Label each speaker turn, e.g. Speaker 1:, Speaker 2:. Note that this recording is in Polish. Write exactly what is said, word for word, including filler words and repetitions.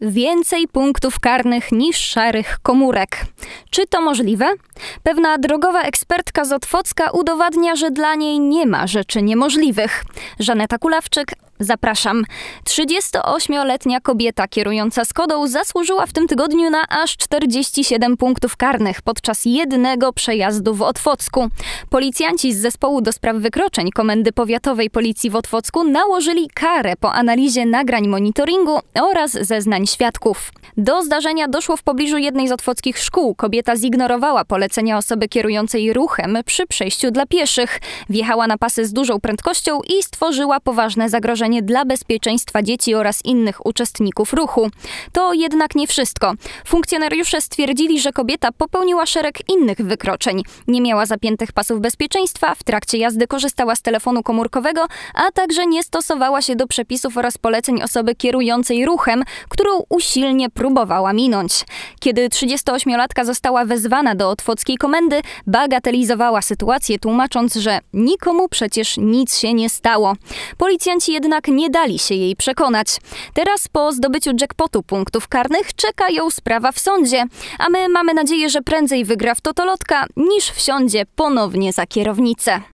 Speaker 1: Więcej punktów karnych niż szarych komórek. Czy to możliwe? Pewna drogowa ekspertka z Otwocka udowadnia, że dla niej nie ma rzeczy niemożliwych. Żaneta Kulawczyk, zapraszam. trzydziestoośmioletnia kobieta kierująca Skodą zasłużyła w tym tygodniu na aż czterdzieści siedem punktów karnych podczas jednego przejazdu w Otwocku. Policjanci z Zespołu do Spraw Wykroczeń Komendy Powiatowej Policji w Otwocku nałożyli karę po analizie nagrań monitoringu oraz zeznań świadków. Do zdarzenia doszło w pobliżu jednej z otwockich szkół. Kobieta zignorowała polecenia osoby kierującej ruchem przy przejściu dla pieszych. Wjechała na pasy z dużą prędkością i stworzyła poważne zagrożenie dla bezpieczeństwa dzieci oraz innych uczestników ruchu. To jednak nie wszystko. Funkcjonariusze stwierdzili, że kobieta popełniła szereg innych wykroczeń. Nie miała zapiętych pasów bezpieczeństwa, w trakcie jazdy korzystała z telefonu komórkowego, a także nie stosowała się do przepisów oraz poleceń osoby kierującej ruchem, którą usilnie próbowała minąć. Kiedy trzydziestoośmiolatka została wezwana do otwockiej komendy, bagatelizowała sytuację, tłumacząc, że nikomu przecież nic się nie stało. Policjanci jednak nie dali się jej przekonać. Teraz po zdobyciu jackpotu punktów karnych czeka ją sprawa w sądzie, a my mamy nadzieję, że prędzej wygra w totolotka niż wsiądzie ponownie za kierownicę.